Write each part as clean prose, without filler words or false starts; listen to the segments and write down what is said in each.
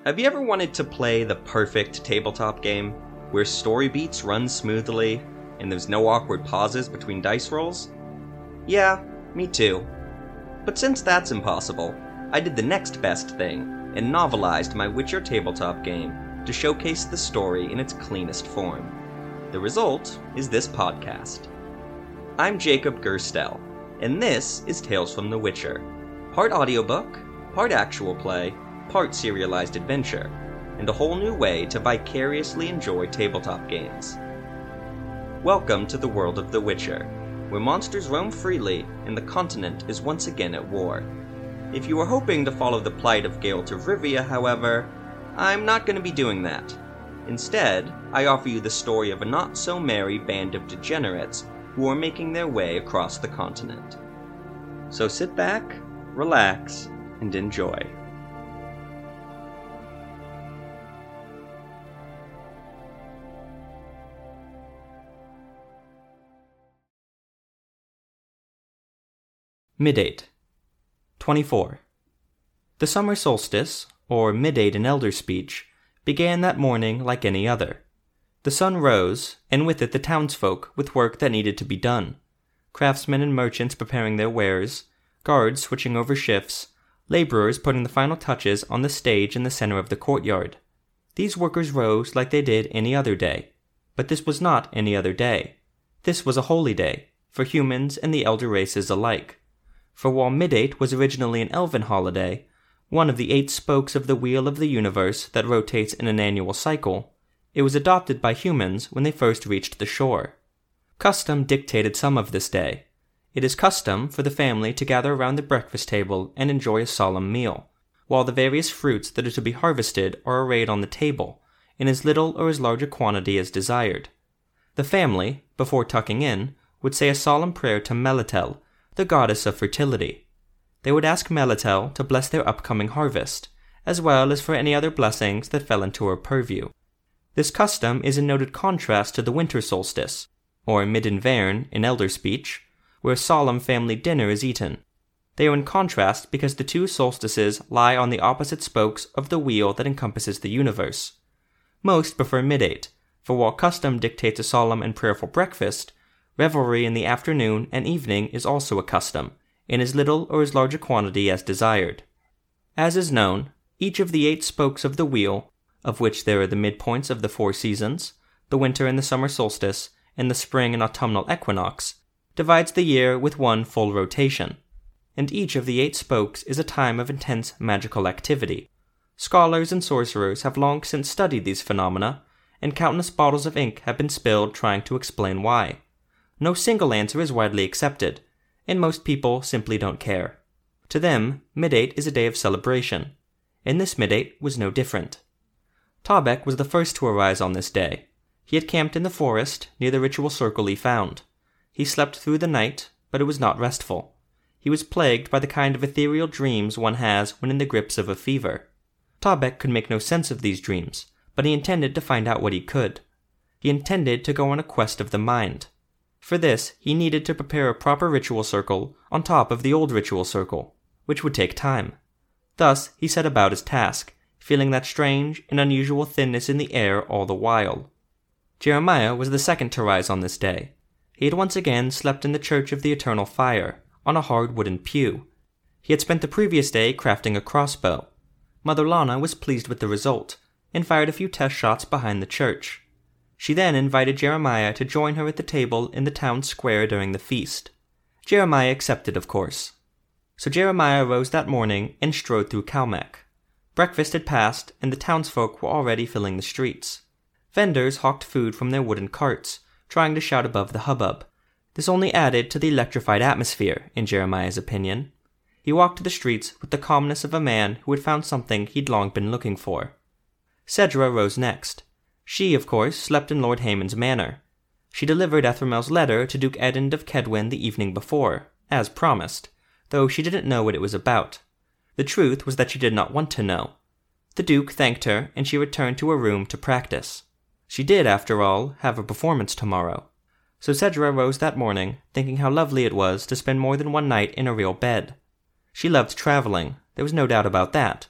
Have you ever wanted to play the perfect tabletop game, where story beats run smoothly, and there's no awkward pauses between dice rolls? Yeah, me too. But since that's impossible, I did the next best thing, and novelized my Witcher tabletop game to showcase the story in its cleanest form. The result is this podcast. I'm Jacob Gerstel, and this is Tales from the Witcher, part audiobook, part actual play, part serialized adventure, and a whole new way to vicariously enjoy tabletop games. Welcome to the world of The Witcher, where monsters roam freely and the continent is once again at war. If you were hoping to follow the plight of Geralt of Rivia, however, I'm not going to be doing that. Instead, I offer you the story of a not-so-merry band of degenerates who are making their way across the continent. So sit back, relax, and enjoy. Middate 24. The summer solstice, or Middate in Elder speech, began that morning like any other. The sun rose, and with it the townsfolk with work that needed to be done. Craftsmen and merchants preparing their wares, guards switching over shifts, laborers putting the final touches on the stage in the center of the courtyard. These workers rose like they did any other day. But this was not any other day. This was a holy day, for humans and the elder races alike. For while Middate was originally an elven holiday, one of the 8 spokes of the wheel of the universe that rotates in an annual cycle, it was adopted by humans when they first reached the shore. Custom dictated some of this day. It is custom for the family to gather around the breakfast table and enjoy a solemn meal, while the various fruits that are to be harvested are arrayed on the table, in as little or as large a quantity as desired. The family, before tucking in, would say a solemn prayer to Melitel, the goddess of fertility. They would ask Melitel to bless their upcoming harvest, as well as for any other blessings that fell into her purview. This custom is in noted contrast to the winter solstice, or Midinvern in Elder speech, where a solemn family dinner is eaten. They are in contrast because the two solstices lie on the opposite spokes of the wheel that encompasses the universe. Most prefer Middate, for while custom dictates a solemn and prayerful breakfast, revelry in the afternoon and evening is also a custom, in as little or as large a quantity as desired. As is known, each of the 8 spokes of the wheel, of which there are the midpoints of the 4 seasons, the winter and the summer solstice, and the spring and autumnal equinox, divides the year with one full rotation, and each of the 8 spokes is a time of intense magical activity. Scholars and sorcerers have long since studied these phenomena, and countless bottles of ink have been spilled trying to explain why. No single answer is widely accepted, and most people simply don't care. To them, Middate is a day of celebration, and this Middate was no different. Taubec was the first to arise on this day. He had camped in the forest near the ritual circle he found. He slept through the night, but it was not restful. He was plagued by the kind of ethereal dreams one has when in the grips of a fever. Taubec could make no sense of these dreams, but he intended to find out what he could. He intended to go on a quest of the mind. For this, he needed to prepare a proper ritual circle on top of the old ritual circle, which would take time. Thus, he set about his task, feeling that strange and unusual thinness in the air all the while. Jeremiah was the second to rise on this day. He had once again slept in the Church of the Eternal Fire, on a hard wooden pew. He had spent the previous day crafting a crossbow. Mother Lana was pleased with the result, and fired a few test shots behind the church. She then invited Jeremiah to join her at the table in the town square during the feast. Jeremiah accepted, of course. So Jeremiah rose that morning and strode through Calmac. Breakfast had passed, and the townsfolk were already filling the streets. Vendors hawked food from their wooden carts, trying to shout above the hubbub. This only added to the electrified atmosphere, in Jeremiah's opinion. He walked the streets with the calmness of a man who had found something he'd long been looking for. Cedra rose next. She, of course, slept in Lord Haemon's manor. She delivered Ethelmel's letter to Duke Edmund of Kedwin the evening before, as promised, though she didn't know what it was about. The truth was that she did not want to know. The Duke thanked her, and she returned to her room to practice. She did, after all, have a performance tomorrow. So Cedra rose that morning, thinking how lovely it was to spend more than one night in a real bed. She loved traveling, there was no doubt about that,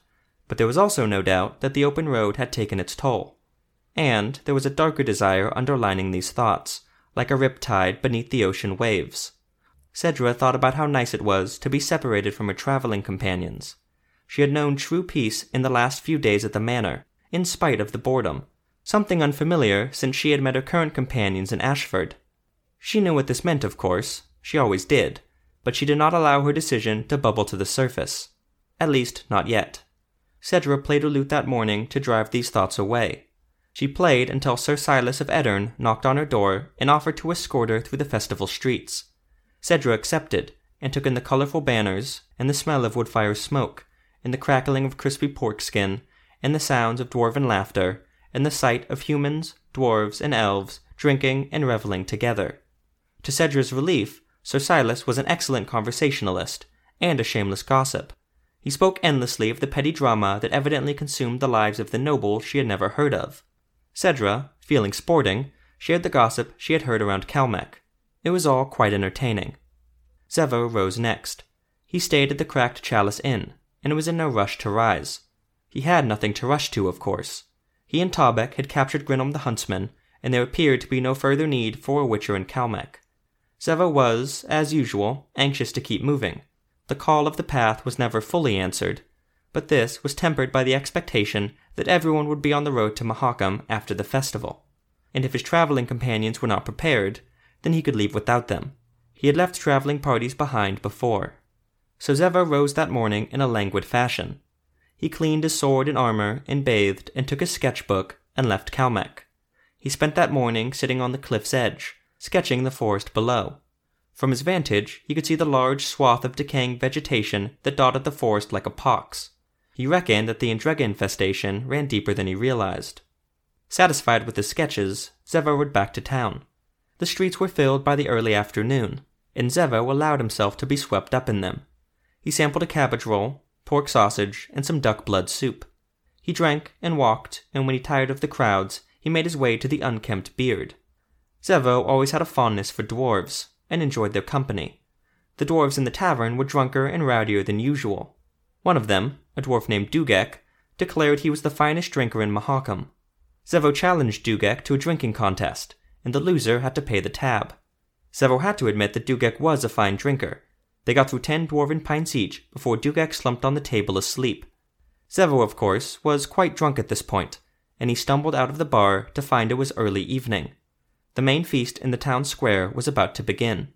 But there was also no doubt that the open road had taken its toll. And there was a darker desire underlining these thoughts, like a riptide beneath the ocean waves. Cedra thought about how nice it was to be separated from her traveling companions. She had known true peace in the last few days at the manor, in spite of the boredom, something unfamiliar since she had met her current companions in Ashford. She knew what this meant, of course, she always did, but she did not allow her decision to bubble to the surface. At least, not yet. Cedra played her lute that morning to drive these thoughts away. She played until Sir Silas of Eddern knocked on her door and offered to escort her through the festival streets. Cedra accepted, and took in the colorful banners, and the smell of wood-fire smoke, and the crackling of crispy pork skin, and the sounds of dwarven laughter, and the sight of humans, dwarves, and elves drinking and reveling together. To Cedra's relief, Sir Silas was an excellent conversationalist, and a shameless gossip. He spoke endlessly of the petty drama that evidently consumed the lives of the noble she had never heard of. Cedra, feeling sporting, shared the gossip she had heard around Calmech. It was all quite entertaining. Zevo rose next. He stayed at the Cracked Chalice Inn, and was in no rush to rise. He had nothing to rush to, of course. He and Taubec had captured Grinnom the Huntsman, and there appeared to be no further need for a Witcher in Calmech. Zevo was, as usual, anxious to keep moving. The call of the path was never fully answered, but this was tempered by the expectation that everyone would be on the road to Mahakam after the festival, and if his traveling companions were not prepared, then he could leave without them. He had left traveling parties behind before. So Zevo rose that morning in a languid fashion. He cleaned his sword and armor, and bathed, and took his sketchbook, and left Calmech. He spent that morning sitting on the cliff's edge, sketching the forest below. From his vantage, he could see the large swath of decaying vegetation that dotted the forest like a pox. He reckoned that the Endrega infestation ran deeper than he realized. Satisfied with his sketches, Zevo rode back to town. The streets were filled by the early afternoon, and Zevo allowed himself to be swept up in them. He sampled a cabbage roll, pork sausage, and some duck blood soup. He drank and walked, and when he tired of the crowds, he made his way to the Unkempt Beard. Zevo always had a fondness for dwarves, and enjoyed their company. The dwarves in the tavern were drunker and rowdier than usual. One of them, a dwarf named Dugek, declared he was the finest drinker in Mahakam. Zevo challenged Dugek to a drinking contest, and the loser had to pay the tab. Zevo had to admit that Dugek was a fine drinker. They got through 10 dwarven pints each before Dugek slumped on the table asleep. Zevo, of course, was quite drunk at this point, and he stumbled out of the bar to find it was early evening. The main feast in the town square was about to begin.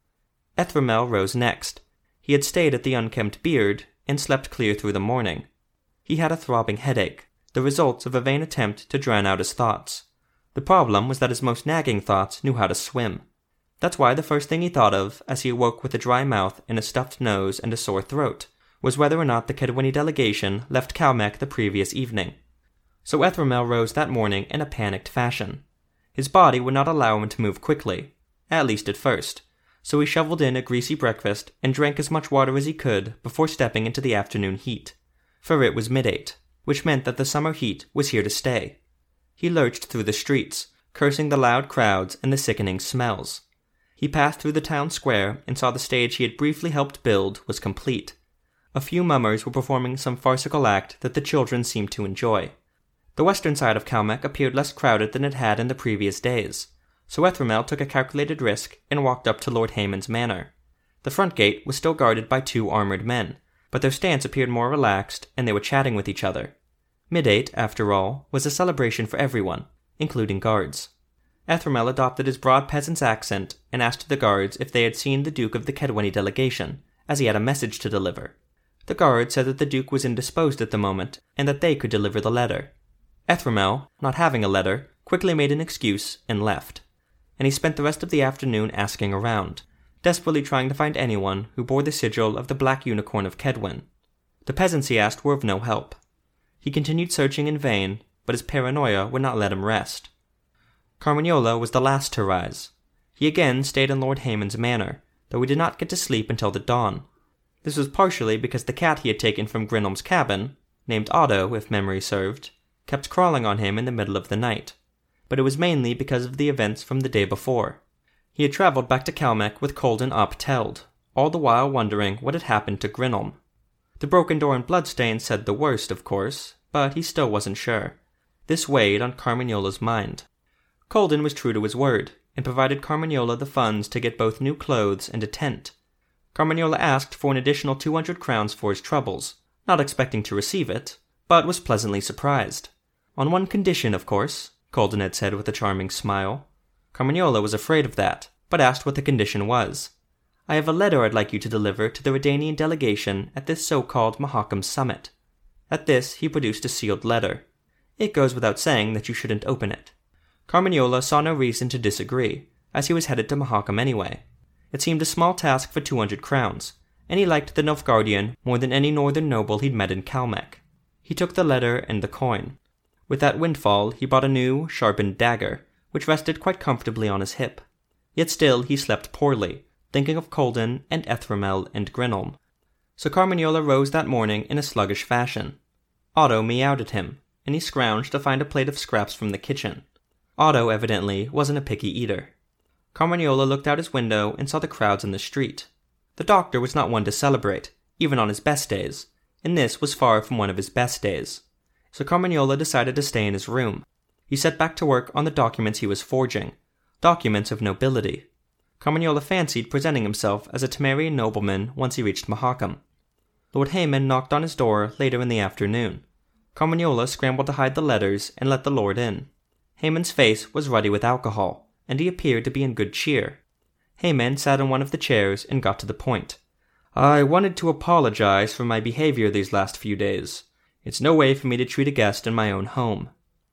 Ethramel rose next. He had stayed at the Unkempt Beard and slept clear through the morning. He had a throbbing headache, the result of a vain attempt to drown out his thoughts. The problem was that his most nagging thoughts knew how to swim. That's why the first thing he thought of, as he awoke with a dry mouth and a stuffed nose and a sore throat, was whether or not the Kedwini delegation left Calmech the previous evening. So Ethramel rose that morning in a panicked fashion. His body would not allow him to move quickly, at least at first, so he shoveled in a greasy breakfast and drank as much water as he could before stepping into the afternoon heat, for it was midnight, which meant that the summer heat was here to stay. He lurched through the streets, cursing the loud crowds and the sickening smells. He passed through the town square and saw the stage he had briefly helped build was complete. A few mummers were performing some farcical act that the children seemed to enjoy. The western side of Calmech appeared less crowded than it had in the previous days, so Ethramel took a calculated risk and walked up to Lord Hayman's manor. The front gate was still guarded by 2 armored men, but their stance appeared more relaxed and they were chatting with each other. Midate, after all, was a celebration for everyone, including guards. Ethramel adopted his broad peasant's accent and asked the guards if they had seen the Duke of the Kedwini delegation, as he had a message to deliver. The guard said that the Duke was indisposed at the moment, and that they could deliver the letter. Ethramel, not having a letter, quickly made an excuse and left, and he spent the rest of the afternoon asking around, desperately trying to find anyone who bore the sigil of the Black Unicorn of Kedwen. The peasants he asked were of no help. He continued searching in vain, but his paranoia would not let him rest. Carmagnola was the last to rise. He again stayed in Lord Hayman's manor, though he did not get to sleep until the dawn. This was partially because the cat he had taken from Grinnom's cabin, named Otto if memory served, kept crawling on him in the middle of the night, but it was mainly because of the events from the day before. He had travelled back to Calmech with Colden up Teld, all the while wondering what had happened to Grinnom. The broken door and bloodstains said the worst, of course, but he still wasn't sure. This weighed on Carmagnola's mind. Colden was true to his word, and provided Carmagnola the funds to get both new clothes and a tent. Carmagnola asked for an additional 200 crowns for his troubles, not expecting to receive it, but was pleasantly surprised. On one condition, of course, Colden had said with a charming smile. Carmagnola was afraid of that, but asked what the condition was. I have a letter I'd like you to deliver to the Redanian delegation at this so-called Mahakam summit. At this, he produced a sealed letter. It goes without saying that you shouldn't open it. Carmagnola saw no reason to disagree, as he was headed to Mahakam anyway. It seemed a small task for 200 crowns, and he liked the Nilfgaardian more than any northern noble he'd met in Kalmec. He took the letter and the coin. With that windfall, he bought a new, sharpened dagger, which rested quite comfortably on his hip. Yet still he slept poorly, thinking of Colden and Ethramel and Grinelm. So Carmagnola rose that morning in a sluggish fashion. Otto meowed at him, and he scrounged to find a plate of scraps from the kitchen. Otto, evidently, wasn't a picky eater. Carmagnola looked out his window and saw the crowds in the street. The doctor was not one to celebrate, even on his best days, and this was far from one of his best days. So Carmagnola decided to stay in his room. He set back to work on the documents he was forging, documents of nobility. Carmagnola fancied presenting himself as a Temerian nobleman once he reached Mahakam. Lord Haemon knocked on his door later in the afternoon. Carmagnola scrambled to hide the letters and let the lord in. Haemon's face was ruddy with alcohol, and he appeared to be in good cheer. Haemon sat in one of the chairs and got to the point. I wanted to apologize for my behavior these last few days. It's no way for me to treat a guest in my own home.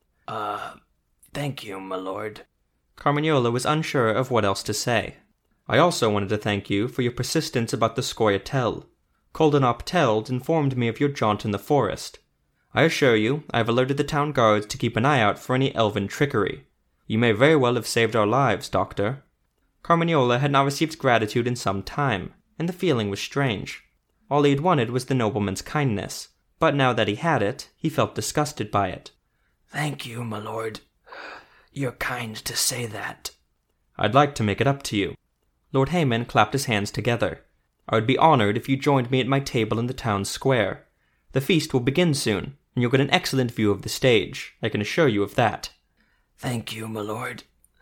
Thank you, my lord. Carmagnola was unsure of what else to say. I also wanted to thank you for your persistence about the Scoia'tael. Colden ap Teld informed me of your jaunt in the forest. I assure you, I have alerted the town guards to keep an eye out for any elven trickery. You may very well have saved our lives, Doctor. Carmagnola had not received gratitude in some time, and the feeling was strange. All he had wanted was the nobleman's kindness, but now that he had it, he felt disgusted by it. Thank you, my lord. You're kind to say that. I'd like to make it up to you. Lord Haemon clapped his hands together. I would be honored if you joined me at my table in the town square. The feast will begin soon, and you'll get an excellent view of the stage. I can assure you of that. Thank you, my lord.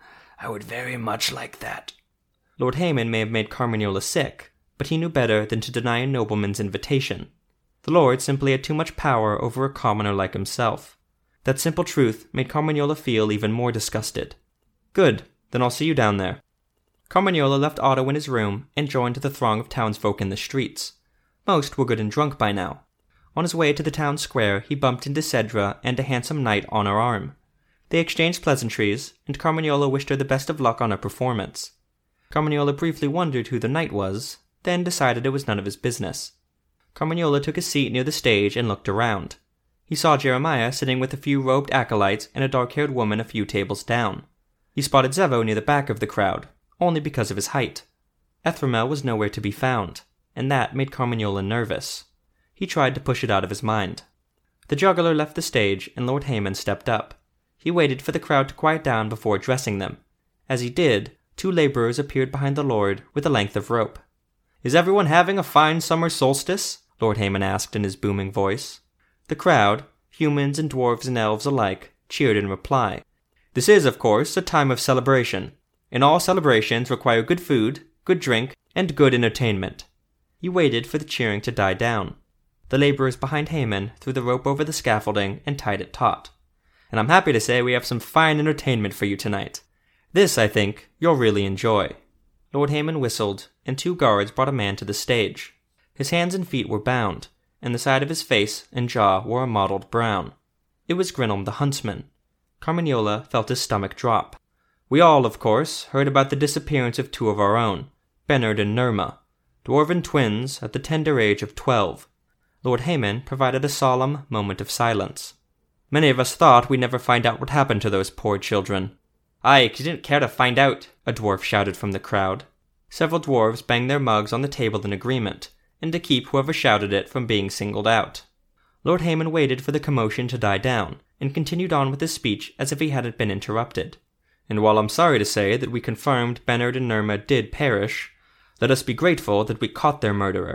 I would very much like that. Lord Haemon may have made Carmagnola sick, but he knew better than to deny a nobleman's invitation. The lord simply had too much power over a commoner like himself. That simple truth made Carmagnola feel even more disgusted. Good, then I'll see you down there. Carmagnola left Otto in his room and joined the throng of townsfolk in the streets. Most were good and drunk by now. On his way to the town square, he bumped into Cedra and a handsome knight on her arm. They exchanged pleasantries, and Carmagnola wished her the best of luck on her performance. Carmagnola briefly wondered who the knight was, then decided it was none of his business. Carmagnola took a seat near the stage and looked around. He saw Jeremiah sitting with a few robed acolytes and a dark-haired woman a few tables down. He spotted Zevo near the back of the crowd, only because of his height. Ethramel was nowhere to be found, and that made Carmagnola nervous. He tried to push it out of his mind. The juggler left the stage, and Lord Haemon stepped up. He waited for the crowd to quiet down before addressing them. As he did, 2 laborers appeared behind the lord with a length of rope. Is everyone having a fine summer solstice? Lord Haemon asked in his booming voice. The crowd, humans and dwarves and elves alike, cheered in reply. This is, of course, a time of celebration, and all celebrations require good food, good drink, and good entertainment. He waited for the cheering to die down. The laborers behind Haemon threw the rope over the scaffolding and tied it taut. And I'm happy to say we have some fine entertainment for you tonight. This, I think, you'll really enjoy. Lord Haemon whistled, and 2 guards brought a man to the stage. His hands and feet were bound, and the side of his face and jaw were a mottled brown. It was Grinelm the huntsman. Carmagnola felt his stomach drop. We all, of course, heard about the disappearance of 2 of our own, Bernard and Nirma, dwarven twins at the tender age of 12. Lord Haemon provided a solemn moment of silence. Many of us thought we'd never find out what happened to those poor children. Aye, 'cause you didn't care to find out, a dwarf shouted from the crowd. Several dwarves banged their mugs on the table in agreement, and to keep whoever shouted it from being singled out. Lord Haemon waited for the commotion to die down, and continued on with his speech as if he hadn't been interrupted. And while I'm sorry to say that we confirmed Bernard and Nirma did perish, let us be grateful that we caught their murderer.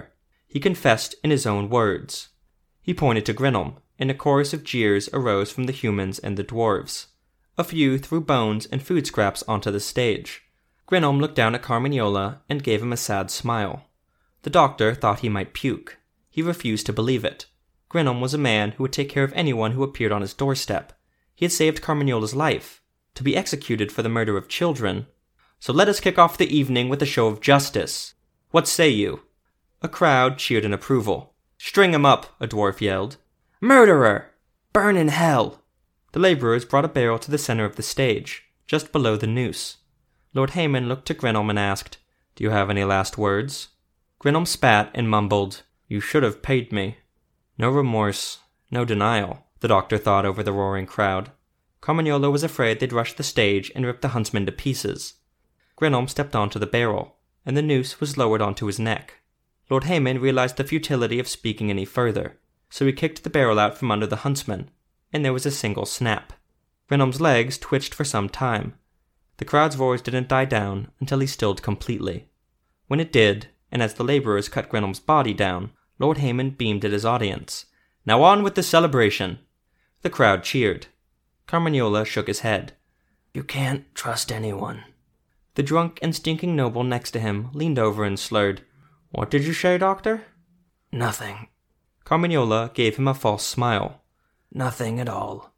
He confessed in his own words. He pointed to Grinnell, and a chorus of jeers arose from the humans and the dwarves. A few threw bones and food scraps onto the stage. Grinnell looked down at Carmagnola and gave him a sad smile. The doctor thought he might puke. He refused to believe it. Grinnell was a man who would take care of anyone who appeared on his doorstep. He had saved Carmagnola's life. To be executed for the murder of children. So let us kick off the evening with a show of justice. What say you? A crowd cheered in approval. String him up, a dwarf yelled. Murderer! Burn in hell! The laborers brought a barrel to the center of the stage, just below the noose. Lord Haymon looked to Grinnell and asked, Do you have any last words? Grinnell spat and mumbled, You should have paid me. No remorse, no denial, the doctor thought over the roaring crowd. Carmagnola was afraid they'd rush the stage and rip the huntsman to pieces. Grinnell stepped onto the barrel, and the noose was lowered onto his neck. Lord Haymon realized the futility of speaking any further, so he kicked the barrel out from under the huntsman, and there was a single snap. Grinnell's legs twitched for some time. The crowd's roars didn't die down until he stilled completely. When it did, and as the laborers cut Grinnell's body down, Lord Haymon beamed at his audience. Now on with the celebration! The crowd cheered. Carmagnola shook his head. You can't trust anyone. The drunk and stinking noble next to him leaned over and slurred. What did you say, doctor? Nothing. Carmagnola gave him a false smile. Nothing at all.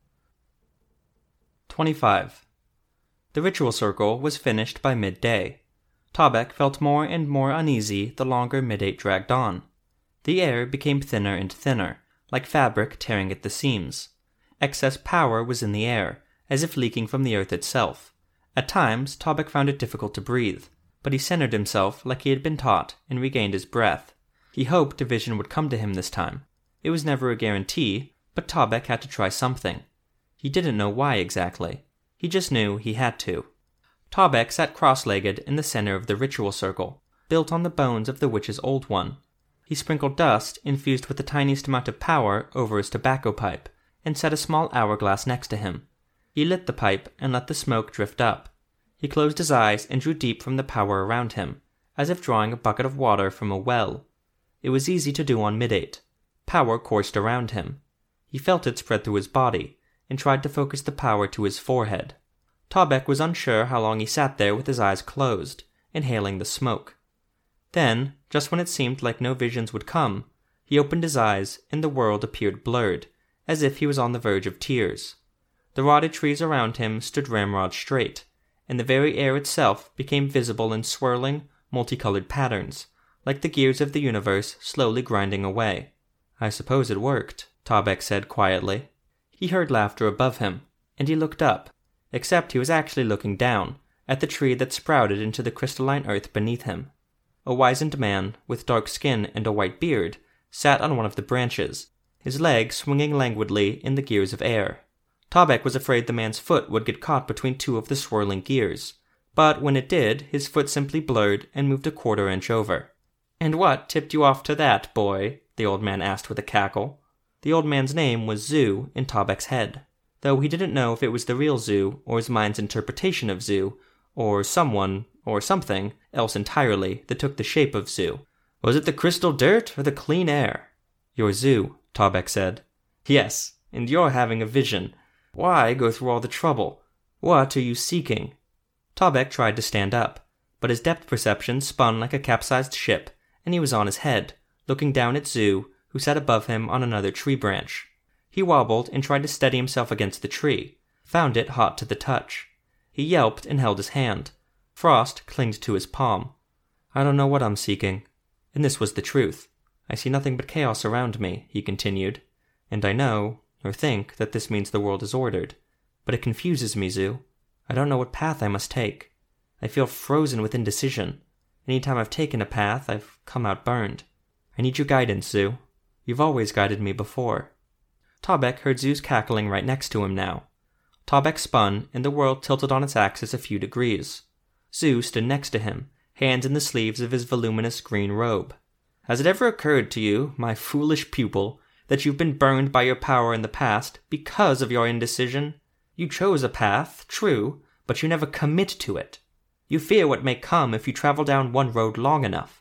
25. The ritual circle was finished by midday. Tobek felt more and more uneasy the longer midday dragged on. The air became thinner and thinner, like fabric tearing at the seams. Excess power was in the air, as if leaking from the earth itself. At times, Tobek found it difficult to breathe, but he centered himself like he had been taught and regained his breath. He hoped a vision would come to him this time. It was never a guarantee, but Tobek had to try something. He didn't know why exactly. He just knew he had to. Tobek sat cross-legged in the center of the ritual circle, built on the bones of the witch's old one. He sprinkled dust infused with the tiniest amount of power over his tobacco pipe, and set a small hourglass next to him. He lit the pipe and let the smoke drift up. He closed his eyes and drew deep from the power around him, as if drawing a bucket of water from a well. It was easy to do on midate. Power coursed around him. He felt it spread through his body, and tried to focus the power to his forehead. Tobek was unsure how long he sat there with his eyes closed, inhaling the smoke. Then, just when it seemed like no visions would come, he opened his eyes and the world appeared blurred, as if he was on the verge of tears. The rotted trees around him stood ramrod straight, and the very air itself became visible in swirling, multicolored patterns, like the gears of the universe slowly grinding away. I suppose it worked, Tobek said quietly. He heard laughter above him, and he looked up, except he was actually looking down, at the tree that sprouted into the crystalline earth beneath him. A wizened man, with dark skin and a white beard, sat on one of the branches, his legs swinging languidly in the gears of air. Tobek was afraid the man's foot would get caught between two of the swirling gears, but when it did, his foot simply blurred and moved a quarter-inch over. "And what tipped you off to that, boy?" the old man asked with a cackle. The old man's name was Zoo in Tobek's head, though he didn't know if it was the real Zoo or his mind's interpretation of Zoo, or someone, or something, else entirely that took the shape of Zoo. Was it the crystal dirt or the clean air? "You're Zoo," Tobek said. "Yes, and you're having a vision. Why go through all the trouble? What are you seeking?" Tobek tried to stand up, but his depth perception spun like a capsized ship, and he was on his head, looking down at Zoo, who sat above him on another tree branch. He wobbled and tried to steady himself against the tree, found it hot to the touch. He yelped and held his hand. Frost clinged to his palm. "I don't know what I'm seeking." And this was the truth. "I see nothing but chaos around me," he continued. "And I know, or think, that this means the world is ordered. But it confuses me, Zoo. I don't know what path I must take. I feel frozen with indecision. Any time I've taken a path, I've come out burned. I need your guidance, Zoo. You've always guided me before." Tobek heard Zoo's cackling right next to him now. Tobek spun, and the world tilted on its axis a few degrees. Zoo stood next to him, hands in the sleeves of his voluminous green robe. "Has it ever occurred to you, my foolish pupil, that you've been burned by your power in the past because of your indecision? You chose a path, true, but you never commit to it. You fear what may come if you travel down one road long enough.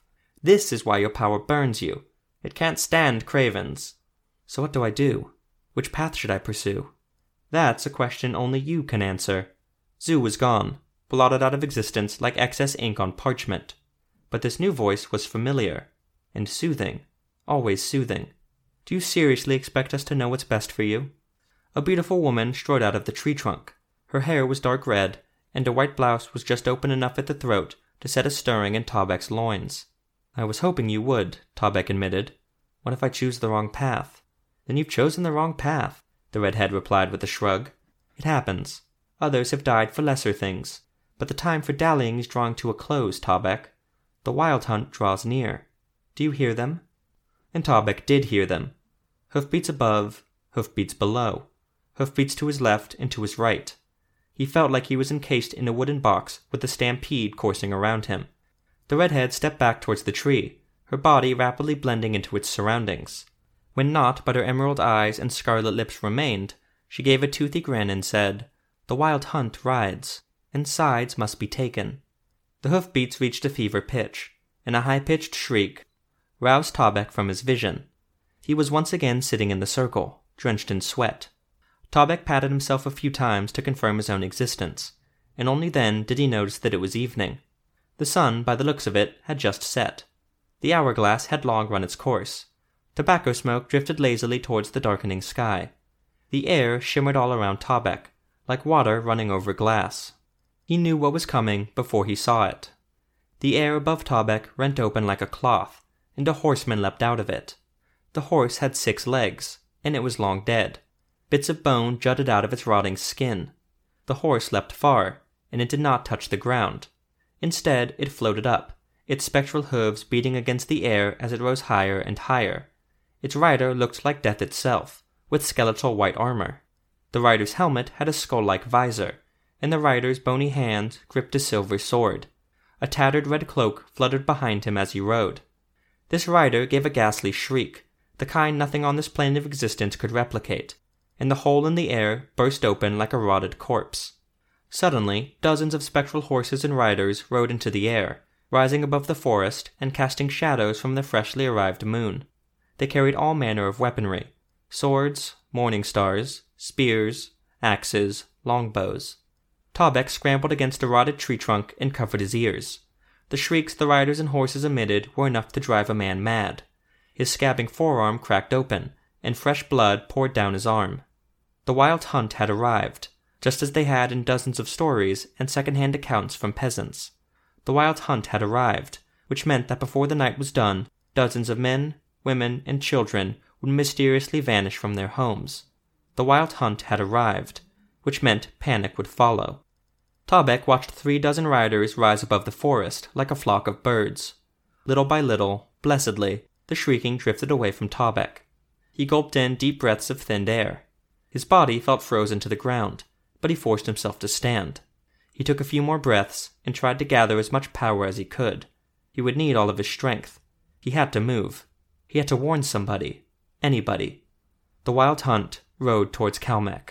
This is why your power burns you. It can't stand cravens. So what do I do? Which path should I pursue? That's a question only you can answer. Zu was gone, blotted out of existence like excess ink on parchment. But this new voice was familiar and soothing, always soothing. Do you seriously expect us to know what's best for you? A beautiful woman strode out of the tree trunk. Her hair was dark red, and a white blouse was just open enough at the throat to set a stirring in Tobek's loins. I was hoping you would, Tobek admitted. What if I choose the wrong path? Then you've chosen the wrong path, the redhead replied with a shrug. It happens. Others have died for lesser things. But the time for dallying is drawing to a close, Tobek. The wild hunt draws near. Do you hear them? And Tobek did hear them. Hoofbeats above, hoofbeats below. Hoofbeats to his left and to his right. He felt like he was encased in a wooden box with the stampede coursing around him. The redhead stepped back towards the tree, her body rapidly blending into its surroundings. When naught but her emerald eyes and scarlet lips remained, she gave a toothy grin and said, "The wild hunt rides, and sides must be taken." The hoofbeats reached a fever pitch, and a high-pitched shriek roused Tobek from his vision. He was once again sitting in the circle, drenched in sweat. Tobek patted himself a few times to confirm his own existence, and only then did he notice that it was evening. The sun, by the looks of it, had just set. The hourglass had long run its course. Tobacco smoke drifted lazily towards the darkening sky. The air shimmered all around Tobek, like water running over glass. He knew what was coming before he saw it. The air above Tobek rent open like a cloth, and a horseman leapt out of it. The horse had 6 legs, and it was long dead. Bits of bone jutted out of its rotting skin. The horse leapt far, and it did not touch the ground. Instead, it floated up, its spectral hooves beating against the air as it rose higher and higher. Its rider looked like death itself, with skeletal white armor. The rider's helmet had a skull-like visor, and the rider's bony hand gripped a silver sword. A tattered red cloak fluttered behind him as he rode. This rider gave a ghastly shriek, the kind nothing on this plane of existence could replicate, and the hole in the air burst open like a rotted corpse. Suddenly, dozens of spectral horses and riders rode into the air, rising above the forest and casting shadows from the freshly arrived moon. They carried all manner of weaponry: swords, morning stars, spears, axes, longbows. Tobek scrambled against a rotted tree trunk and covered his ears. The shrieks the riders and horses emitted were enough to drive a man mad. His scabbing forearm cracked open, and fresh blood poured down his arm. The wild hunt had arrived, just as they had in dozens of stories and second-hand accounts from peasants. The wild hunt had arrived, which meant that before the night was done, dozens of men, women, and children would mysteriously vanish from their homes. The wild hunt had arrived, which meant panic would follow. Tobek watched 36 riders rise above the forest like a flock of birds. Little by little, blessedly, the shrieking drifted away from Tobek. He gulped in deep breaths of thinned air. His body felt frozen to the ground, but he forced himself to stand. He took a few more breaths and tried to gather as much power as he could. He would need all of his strength. He had to move. He had to warn somebody. Anybody. The wild hunt rode towards Calmech.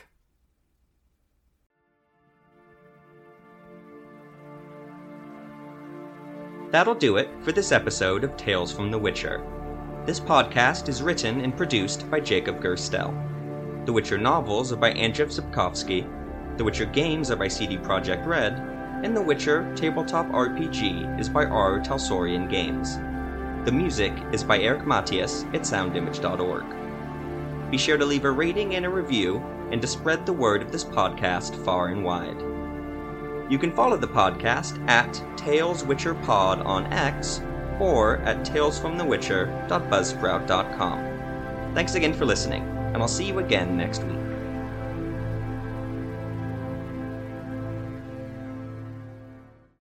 That'll do it for this episode of Tales from the Witcher. This podcast is written and produced by Jacob Gerstel. The Witcher novels are by Andrzej Sapkowski, The Witcher games are by CD Projekt Red, and The Witcher Tabletop RPG is by R. Talsorian Games. The music is by Eric Matias at soundimage.org. Be sure to leave a rating and a review, and to spread the word of this podcast far and wide. You can follow the podcast at TalesWitcherPod on X, or at talesfromthewitcher.buzzsprout.com. Thanks again for listening, and I'll see you again next week.